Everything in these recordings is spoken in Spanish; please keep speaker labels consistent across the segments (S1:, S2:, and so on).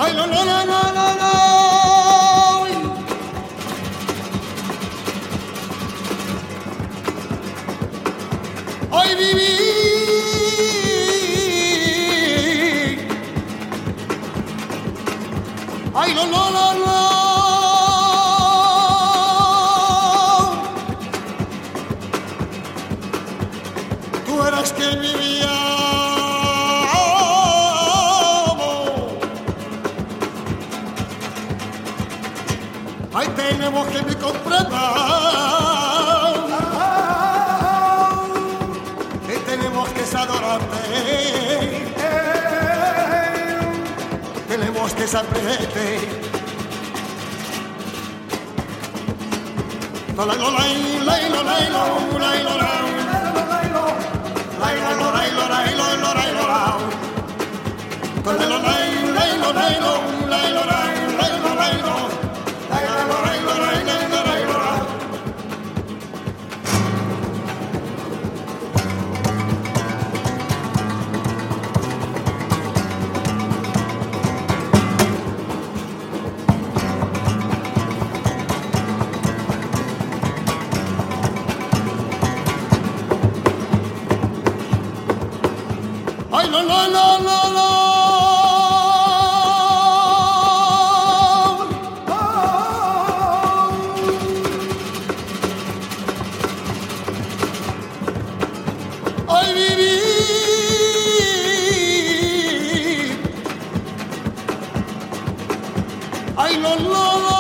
S1: Ay, no, no, no, no, no, no. Ay, viví. Ay, no, no, no, no. Tú eras quien vivía. Ay, tenemos que me comprendan. Y tenemos que adorarte. Tenemos que sabrete. La la la la la la la la la la. Ay, no, no, no, no, no. Ay, viví. Ay, no, no, no.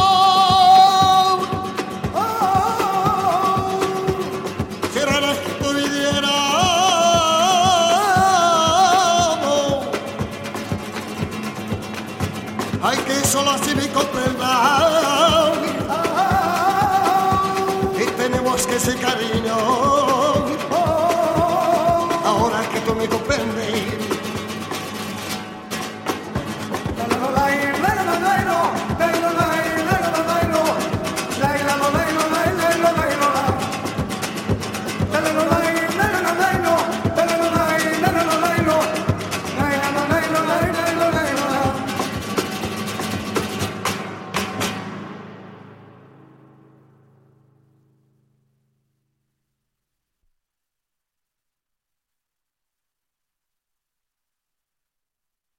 S1: Si era que tú vivieras. Ay, que solo así me comprendan. Y tenemos que ser cariño. Ahora que tú me comprendes.